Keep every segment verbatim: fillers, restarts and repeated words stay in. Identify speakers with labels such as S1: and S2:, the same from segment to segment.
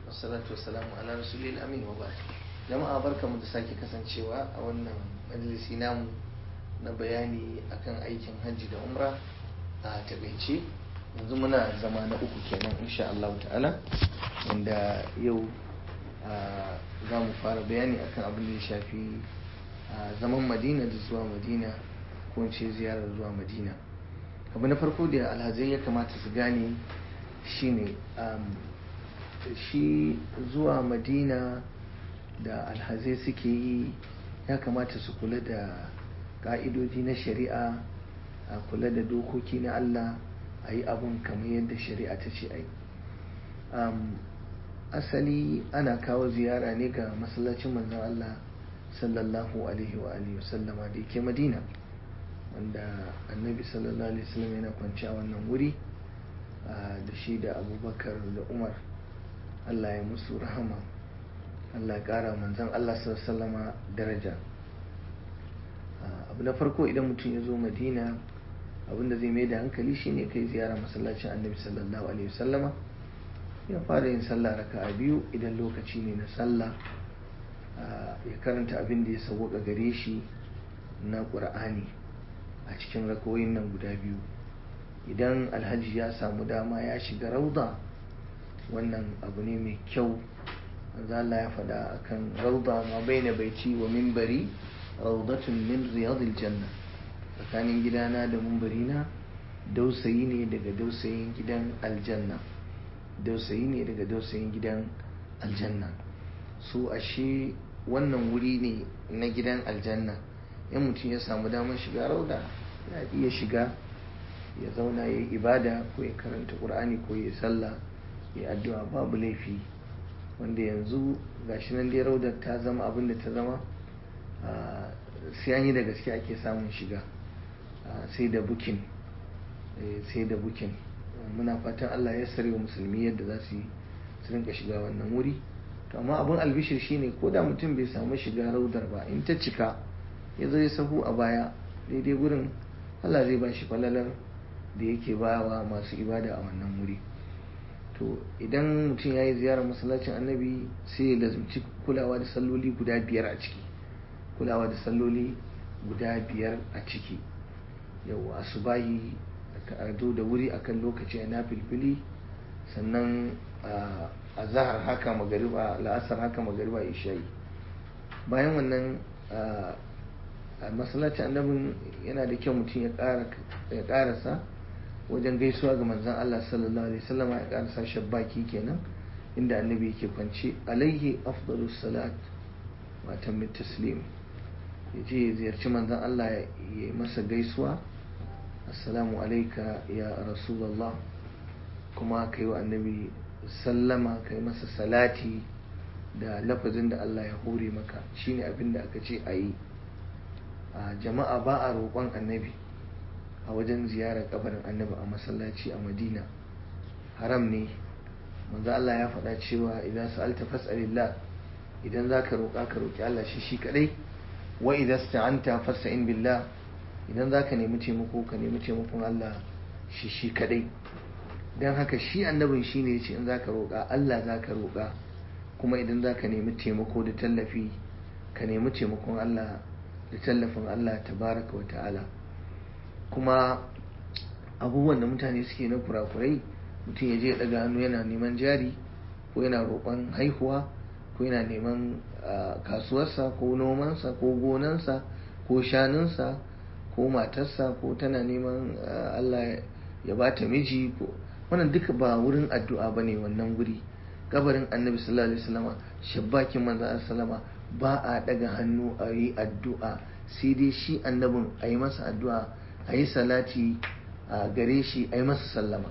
S1: wassalatu wassalamu ala rasulil amin wa ba'd. Jama'a barkamu da sake kasancewa a wannan majalisi namu na bayani akan aikin hajji da umra a takaice. Yanzu muna zama na uku kenan insha Allah ta'ala, wanda yau za mu fara bayani akan abin da ya shafi zaman Madina da zuwa Madina, ko in ce ziyarar zuwa Madina. Abu na farko da alhazai ya kamata su gane shine shi zuwa Madina da alhazai suke yi ya kamata su kula da ƙa'idodi na shari'a, a kula da dokoki na Allah, a yi abun kamar yadda shari'a ta ce a yi. Asali ana kawo ziyara ne ga masallacin manzon Allah sallallahu alaihi wa alihi wasallama da yake Madina, wanda annabi sallallahu alaihi wasallam yana kwanci a wannan wuri da shi da Abubakar da Umar, Allah ya musu rahama, Allah ya ƙara manzon Allah sallallahu alaihi wasallama daraja. Abu na farko idan mutum ya zo Madina, abinda zai mai da hankali shine kai ziyara masallacin annabi sallallahu alaihi wasallama, ya fara yin sallah raka'a biyu idan lokaci ne na sallah, ya karanta abin da ya sauwaka gare shi na Qur'ani a cikin rakawoyin nan guda biyu. Idan alhaji ya samu dama ya shiga rauda, wannan abu ne mai kyau. manzo Allah ya faɗa akan rauda, ma baina baiti wa minbari raudatun min riyadil janna, tsakanin gidana da minbarina dausayi ne daga dausayin gidan aljanna, dausayi ne daga dausayin gidan aljanna. So ashe wannan wuri ne na gidan aljanna. in mutum ya samu damar shiga rauda, ya iya shiga ya zauna ya yi ibada, ko ya karanta Qur'ani, ko ya sallah, ya addu'a, babu laifi. Wanda yanzu gashi nan dai raudar ta zama abin da ta zama, sai an yi da gaske ake samun shiga, sai da bukin sai da bukin muna fatan Allah ya sare wa musulmi yadda za su yi su rinka shiga wannan wuri. To amma abin albishir shine, ko da mutum bai samu shiga raudar ba, in ta cika ya zo ya sahu a baya daidai gurin, Allah zai ba shi falalar da yake bawa masu ibada a wannan wuri. To idan mutum ya yi ziyarar masallacin annabi, sai ya lazumci kulawa da salloli guda biyar a ciki kulawa da salloli guda biyar a ciki yau asubahi a zo da wuri akan lokaci a nafilfili, sannan a zahar haka, magariba, la'asar haka, magariba, isha'i. Bayan wannan a masallacin annabin yana da kyau mutum ya karasa wajen gaisuwa ga manzon Allah sallallahu alaihi wasallam, ya karasa shabbaki kenan inda annabi yake kwance, alaihi afdalus salat wa tammit taslim. yaje ya ziyarci manzon Allah ya yi masa gaisuwa, assalamu alayka ya rasulullah, kuma kai wa annabi sallama, kai masa salati da lafazin da Allah ya hore maka, shine abin da aka ce a yi. Jama'a ba a roƙon annabi a wajen ziyarar kabarin annabi a masallaci a Madina, haram ne. manzo Allah ya faɗa cewa idan sa'alta fas'alillah, idan zaka roƙa ka roƙi Allah shi shi kadai, wa idan sta'anta fasta'in billah, idan zaka nemi taimako ka nemi taimakon Allah shi shi kadai. dan haka shi annabin shine yace in zaka roƙa Allah zaka roƙa, kuma idan zaka nemi taimako da tallafi ka nemi taimakon Allah da tallafin Allah tabaraka wa ta'ala. Kuma abubuwan da mutane suke na kurakurai, mutum ya je ya daga hannu yana neman jari, ko yana roƙon haihuwa, ko yana neman kasuwarsa, ko nomansa, ko gonansa, ko shanunsa, ko matarsa, ko tana neman Allah ya ba ta miji, ko wannan duka ba wurin addu'a bane. wannan wuri kabarin annabi sallallahu alaihi wasallam, shabbakin manzon sallama, ba a daga hannu a yi addu'a, sai dai shi annabin a yi masa addu'a, a yi salati a gare shi, a yi masa sallama.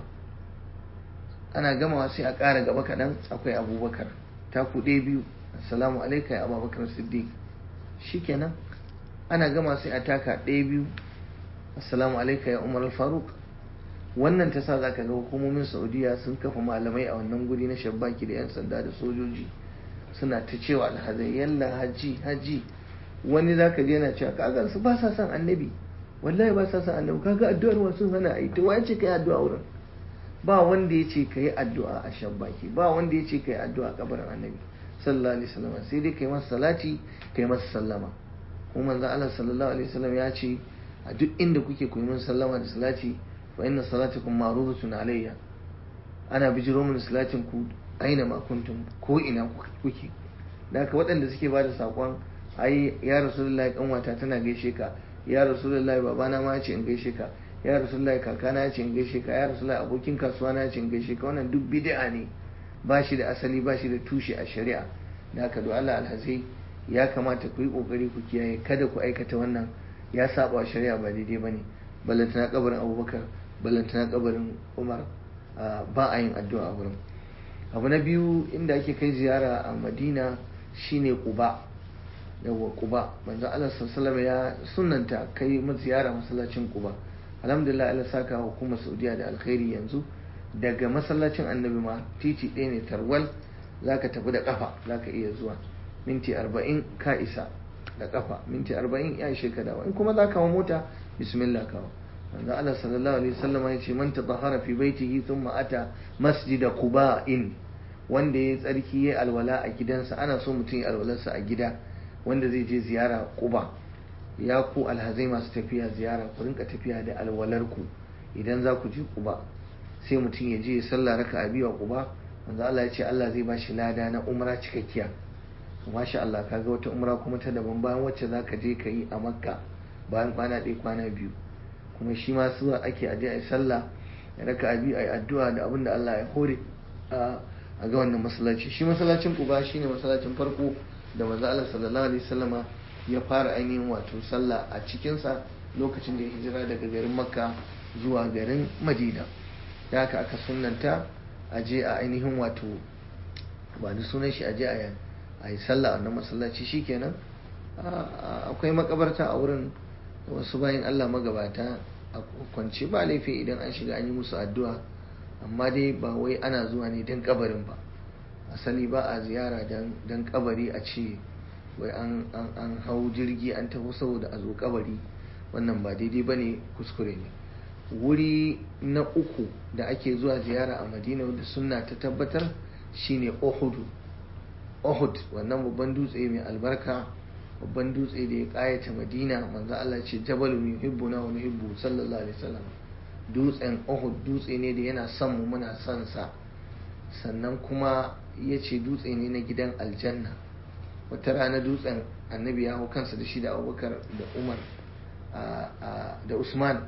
S1: ana gamawa sai a ƙara gaba kaɗan, akwai Abubakar, ta kuɗe biyu, assalamu alaika ya Abubakar Siddiq, shikenan. ana gama sai a taka ɗaya biyu, assalamu alaika ya Umar al-Faruq. wannan ta sa za ka ga hukumomin Saudiya sun kafa malamai a wannan guri na shabbaki da 'yan sanda da sojoji, suna ta cewa alhazai yalla haji haji. wani za ka je yana cewa kaga su ba sa son annabi, wallahi ba sa son annabi, kaga addu'ar wasu hana a yi, to wace kai addu'a wurin? ba wanda ya ce ka yi addu'a a shan baki, ba wanda ya ce ka yi addu'a a kabarin annabi sallallahu alaihi wasallam, sai dai ka yi masa salati ka yi masa sallama. kuma manzon Allah sallallahu alaihi wasallam ya ce a duk inda kuke ku yi min sallama da salati fa inna salatakum ma'rudatun alayya, ana bijiro min salatin ku aina ma kuntum, ko ina kuke. da haka waɗanda suke bada sakon ai ya rasulullahi kanwata tana gaishe ka, ya rasulullahi babana ma ya ce in gaishe ka, ya rasulullahi kakana ya ce in gaishe ka, ya rasulullahi abokin kasuwa na ya ce in gaishe ka, wannan duk bid'a ne, ba shi da asali, ba shi da tushe a shari'a. da haka do Allah alhazai ya kamata ku yi kokari ku kiyaye, kada ku aikata wannan, ya saba shari'a, ba daidai bane. ballantana kabarin Abubakar, ballantana kabarin Umar, ba a yin addu'a a wurin. abu na biyu inda ake kai ziyara a Madina shine Quba. yawa Quba, manzo Allah sallallahu alaihi wasallam ya sunnanta kai mu ziyara masallacin Quba. alhamdulillah Allah saka hukumar Saudiya da alkhairi, yanzu daga masallacin Annabi ma titi ɗaya ne tarwal, zaka tafi da kafa, zaka iya zuwa minti arba'in ka isa da kafa, minti arba'in ya ishe ka dawo. in kuma zaka hawo mota bismillah kawo. manzo Allah sallallahu alaihi wasallam ya ce man tatahhara fi baitihi thumma ata masjid Quba'in, wanda ya tsarki ya alwala a gidansa, ana so mutum ya alwalarsa a gida, wanda zai je ziyara Quba. ya ku alhazai masu tafiya ziyara, ku rinka tafiya da alwalarku idan za ku je Quba. sai mutum ya je ya sallah raka'a biyu a Quba, manzo Allah ya ce Allah zai bashi lada na umra cikakkiya. masha Allah, kaga wata umra kuma ta daban bayan wacce zaka je ka yi a Makka bayan kwana ɗaya kwana biyu. kuma shi ma zuwa ake aje a yi sallah raka'a biyu a yi addu'a da abin da Allah ya hore a ga wannan masallaci. shi masallacin Quba shine masallacin farko da manzo Allah sallallahu alaihi wasallama ya fara ainihin wato sallah a cikinsa lokacin da ya hijira daga garin Makka zuwa garin Madina. da haka aka sunnanta aje a ainihin wato ba da sunan shi aje a a yi sallah a wannan masallaci. shikenan akwai makabarta a wurin, wasu bayan Allah magabata a kwance, ba laifi idan an shiga an yi musu addu'a, amma dai ba wai ana zuwa ne don kabarin ba. asali ba a ziyara don kabari a ce wai an hau jirgi an taho saboda a zo kabari, wannan ba daidai ba ne, kuskure ne. wuri na uku da ake zuwa ziyara a Madina wanda sunna ta tabbatar shine Uhud. Uhud, wannan babban dutse mai albarka, babban dutse da ya kayata Madina. manzo Allah ce jabalun yuhibbuna wa nuhibbu sallallahu alaihi wasallam. dutsen Uhud dutse ne da yana son mu muna son sa, sannan kuma yace dutse ne na gidan aljanna. wata rana dutsen annabi ya hau kansa da shi da Abubakar da Umar da Usman,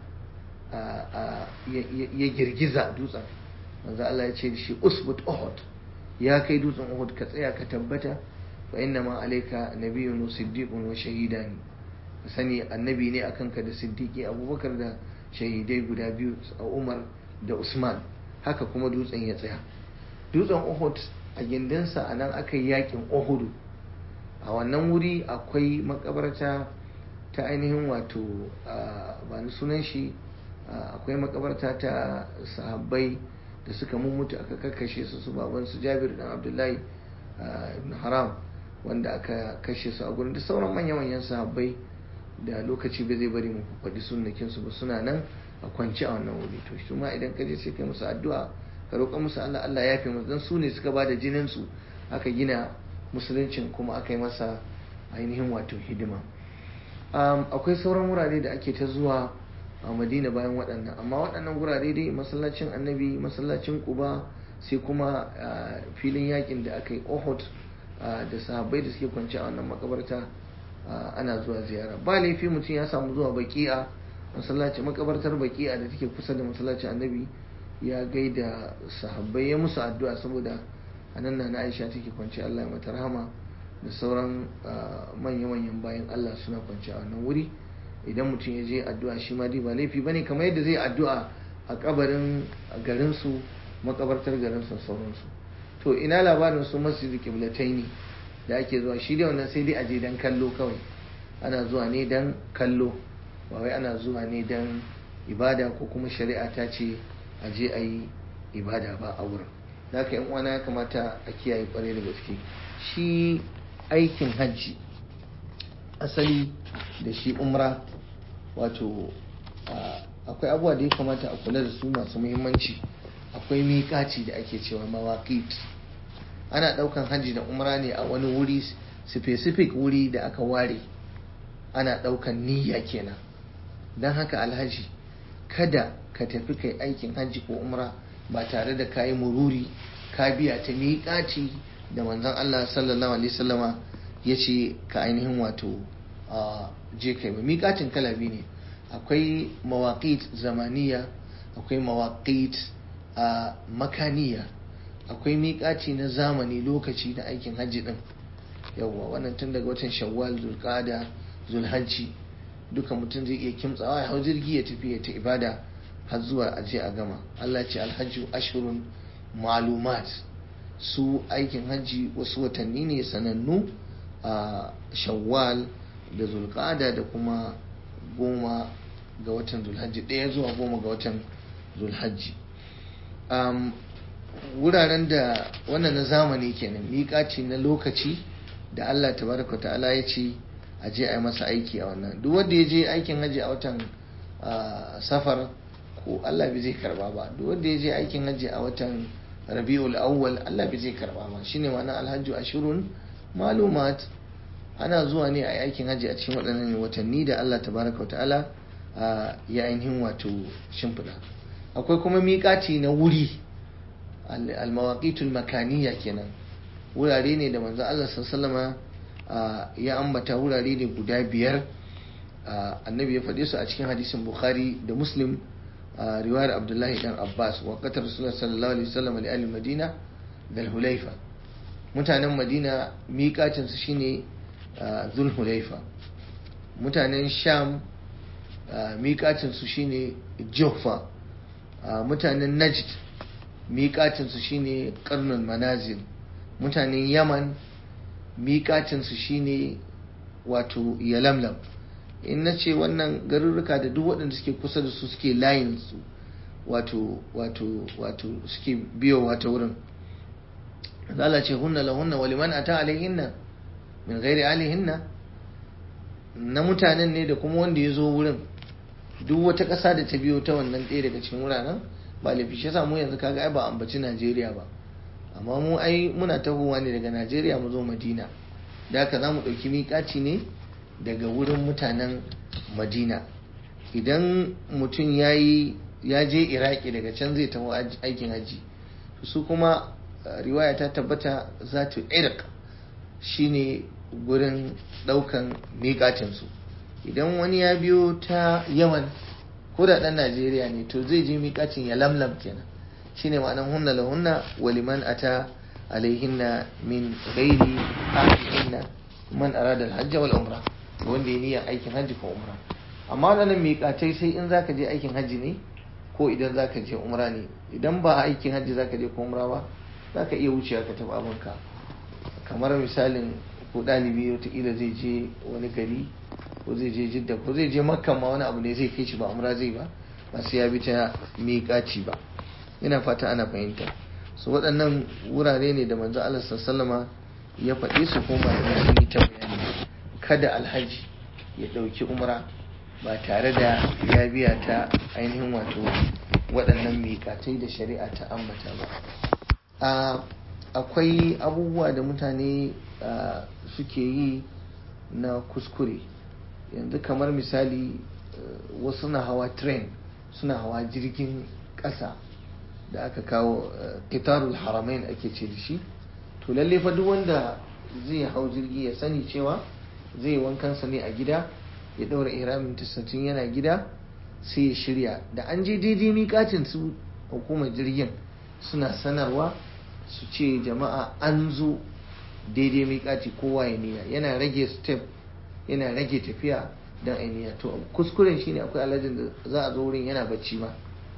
S1: ya girgiza dutsen. manzo Allah ya ce da shi usbut Uhud, ya kai dutsen Uhud ka tsaya ka tabbata, fa inna ma alayka nabiyyun wa siddiqun wa shahidani. sani annabi ne akan ka da siddiqi Abubakar da shahidai guda biyu Umar da Usman. haka kuma dutsen ya tsaya. dutsen Uhud a gindinsa anan aka yi yakin Uhud. a wannan wuri akwai makabarta ta ainihin wato ba ni sunan shi, akwai makabarta ta sahabbai da suka mummutu aka kakkashe su, su baban su Jabir dan Abdullahi ibn Haram wanda aka kashe su a gurin, da sauran manya-manyan sahabbai da lokaci ba zai bari mu faɗi sunnakin su ba, suna nan a kwance a wannan wuri. to shi ma idan ka je sai kai musu addu'a, ka roƙa musu Allah Allah ya fi musu, dan su ne suka bada jinin su aka gina musuluncin kuma aka yi masa ainihin wato hidima. akwai sauran wurare da ake ta zuwa a Madina bayan waɗannan, amma waɗannan wurare dai masallacin Annabi, masallacin Quba, sai kuma filin yakin da aka yi Uhud da sahabbai da suke kwance a wannan makabarta ana zuwa ziyara. ba laifi mutum ya samu zuwa Baqi'a, masallacin makabartar Baqi'a da take kusa da masallacin Annabi, ya gaida sahabbai ya musu addu'a, saboda anan na Aisha take kwance, Allah ya mata rahama, da sauran manya-manyan bayan Allah suna kwance a wannan wuri. idan mutum ya je addu'a shi ma dai ba laifi bane, kamar yadda zai addu'a a kabarin garin su, makabartar garin su, sauransu. to ina labarin su masjidul qiblataini da ake zuwa? shi dai wannan sai dai aje dan kallo kawai, ana zuwa ne dan kallo, ba wai ana zuwa ne dan ibada ko kuma shari'a ta ce aje a yi ibada ba a wurin. da haka yan uwana ya kamata a kiyaye kwarai da gaske. shi aikin hajji asali da shi umra, wato akwai abubuwa da ya kamata a kula da su masu muhimmanci akwai miƙaci da ake cewa mawaqit. Ana ɗaukan hajji da umra ne a wani wuri specific wuri da aka ware, ana ɗaukan niyya kenan. don haka alhaji kada ka tafi kai aikin hajji ko umra ba tare da kayi mururi ka biya ta miƙaci da manzon Allah sallallahu alaihi wasallama ya ce ka ainihin wato je kai ba. Miƙacin kala biyu ne, akwai mawaqit zamaniya, akwai mawaqit makaniya. Akwai miƙaci na zamani lokaci na aikin hajji din, yawwa wannan tun daga watan shawwal, zulqa'ada, zulhajji duka mutum zai iya kimtsawa ya hau jirgi ya tafi ya ta ibada har zuwa aje a gama. Allah ce alhajju ashhurun ma'lumat, su aikin hajji wasu watanni ne sanannu a shawwal da zulqa'ada da kuma goma ga watan zulhajji, ɗaya zuwa goma ga watan zulhajji. um, wuraren da wannan na zamani kenan, miƙaci na lokaci da Allah tabaraka ta'ala ya ce a je a yi masa aiki a wannan. Duk wanda ya je aikin hajji a watan safar ko Allah bai zai karba ba, duk wanda ya je aikin hajji a watan rabi'ul awwal Allah bai zai karba ba. Shine ma'ana alhajju ashurun malumat, ana zuwa ne a yi aikin hajji a cikin waɗannan watanni da Allah tabaraka ta'ala ya ainihin wato shimfiɗa. Akwai kuma miƙaci na wuri, al-mawaqitul makaniya kenan, wurare ne da manzo Allah sallallahu alaihi ya ambata, wurare ne guda biyar. Annabi ya faɗe su a cikin hadisin Bukhari da Muslim, riwayar Abdullahi dan Abbas, wa qatar Rasulullah sallallahu alaihi wasallam li ahli Madina dal Hulaifa. Mutanen Madina miƙacin su shine Dhul Hulaifa. Mutanen Sham miƙacin su shine Juhfa. Mutanen Najd miƙacin su shine Qarnul Manazil. Mutanen Yaman miƙacinsu shine wato Yalamlam. In na ce wannan garuruka da duk waɗanda suke kusa da su suke layinsu wato wato wato suke biyo wata wurin, Allah ce hunna lahunna wa liman ata alaihinna min ghairi alihinna, na mutanen ne da kuma wanda ya zo wurin. Duk wata ƙasa da ta biyo ta wannan ɗaya daga cikin wuraren ba laifi. Shi yasa mu yanzu kaga ai ba ambaci Najeriya ba, amma mu ai muna tahowa ne daga Najeriya mu zo Madina, da haka za mu ɗauki miƙaci ne daga wurin mutanen Madina. Idan mutum ya je Iraki daga can zai taho aikin hajji, su kuma riwaya ta tabbata zatu irq shine gurin ɗaukan miƙacinsu. Idan wani ya biyo ta Yaman ko da ɗan Najeriya ne to zai je miƙacin ya lamlam kenan, shine ma'anan hunna lahunna wa liman ata alaihinna min ghairi ahlihinna man arada al-hajj wal umra, wanda ya niyyar aikin hajji ko umra. Amma wannan miƙatai sai in zaka je aikin hajji ne ko idan zaka je umra ne. Idan ba aikin hajji zaka je ko umra ba, zaka iya wucewa ka tafi abinka. Kamar misalin ko ɗalibi wataƙila zai je wani gari, ko zai je Jidda, ko zai je Makka ma wani abu ne zai kai shi ba umra zai ba, ba sai ya bi ta miƙaci ba. Ina fata ana fahimta. Su waɗannan wurare ne da manzo Allah sallama ya faɗi su, kuma da sun yi ta bayani. Kada alhaji ya ɗauki umra ba tare da ya biya ta ainihin wato waɗannan miƙatai da shari'a ta ambata ba. Akwai abubuwa da mutane suke yi na kuskure yanzu, kamar misali wasu na hawa train, suna hawa jirgin ƙasa da aka kawo qitarul haramain ake ce da shi. To lalle fa duk wanda zai hau jirgi ya sani cewa zai wankan sa ne a gida, ya daura ihramin tun yana gida, sai ya shirya. Da an je daidai miƙatin su hukumar jirgin suna sanarwa su ce jama'a an zo daidai miƙaci, kowa ya niyya. Yana rage step, yana rage tafiya don ainiya. To kuskuren shine akwai alhajin da za a zo wurin yana bacci ma,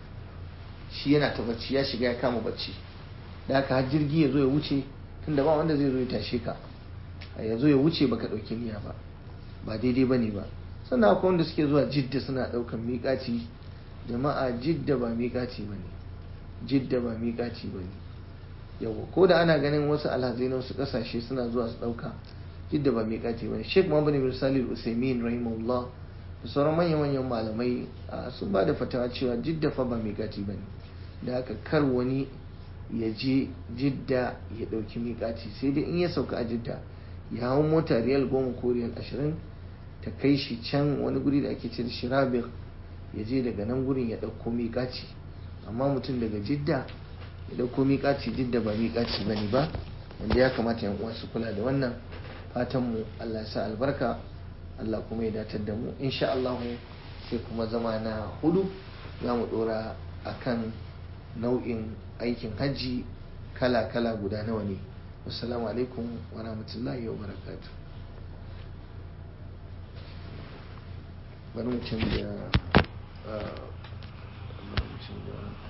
S1: shi yana ta bacci, ya shiga ya kama bacci, da haka har jirgi ya zo ya wuce, tunda ba wanda zai zo ya tashe ka, ya zo ya wuce baka ɗauki niyya ba, ba daidai bane ba. Sannan akwai wanda suke zuwa Jidda suna ɗaukan miƙaci. Jama'a Jidda ba miƙaci bane, Jidda ba miƙaci bane. Yawa ko da ana ganin wasu alhazai na wasu ƙasashe suna zuwa su ɗauka, Jidda ba miƙaci bane. Sheikh Muhammad bin Salih Al-Utsaimin rahimahullah da sauran manyan manyan malamai sun ba da fatawa cewa Jidda fa ba miƙaci bane. da haka kar wani ya je jidda ya ɗauki miƙaci, sai dai in ya sauka a jidda ya hau mota riyal goma ko riyal ashirin ta kai shi can wani guri da ake ce da shirabir, ya je daga nan gurin ya ɗauko miƙaci. amma mutum daga jidda ya ɗauko miƙaci, jidda ba miƙaci ba ne ba, wanda ya kamata yan uwa su kula da wannan. fatan mu Allah ya sa albarka, Allah kuma ya datar da mu insha Allah. sai kuma zama na hudu za mu ɗora akan nau'in aikin hajji kala-kala guda nawa ne. Assalamu alaikum wa rahmatullahi wa barakatuh. bari mu canza